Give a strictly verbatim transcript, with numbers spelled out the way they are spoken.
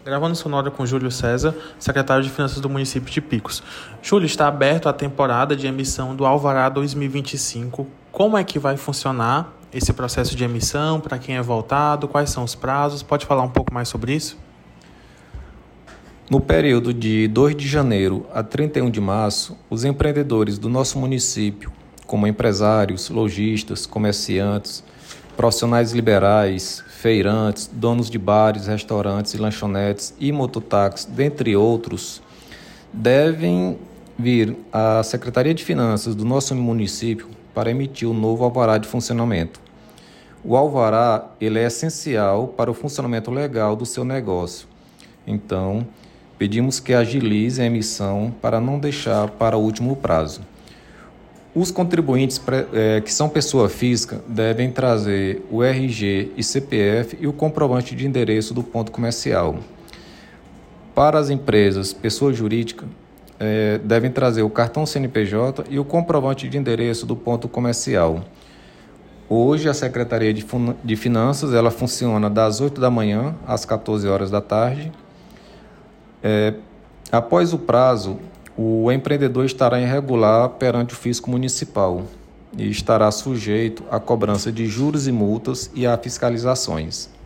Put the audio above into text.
Gravando sonora com Júlio César, secretário de Finanças do município de Picos. Júlio, está aberto a temporada de emissão do Alvará dois mil e vinte e cinco. Como é que vai funcionar esse processo de emissão? Para quem é voltado? Quais são os prazos? Pode falar um pouco mais sobre isso? No período de dois de janeiro a trinta e um de março, os empreendedores do nosso município, como empresários, lojistas, comerciantes, profissionais liberais, feirantes, donos de bares, restaurantes e lanchonetes e mototáxis, dentre outros, devem vir à Secretaria de Finanças do nosso município para emitir o novo alvará de funcionamento. O alvará ele é essencial para o funcionamento legal do seu negócio. Então, pedimos que agilize a emissão para não deixar para o último prazo. Os contribuintes é, que são pessoa física devem trazer o R G e C P F e o comprovante de endereço do ponto comercial. Para as empresas, pessoa jurídica, é, devem trazer o cartão C N P J e o comprovante de endereço do ponto comercial. Hoje, a Secretaria de, Fun- de Finanças ela funciona das oito da manhã às quatorze horas da tarde. É, após o prazo, o empreendedor estará irregular perante o fisco municipal e estará sujeito à cobrança de juros e multas e a fiscalizações.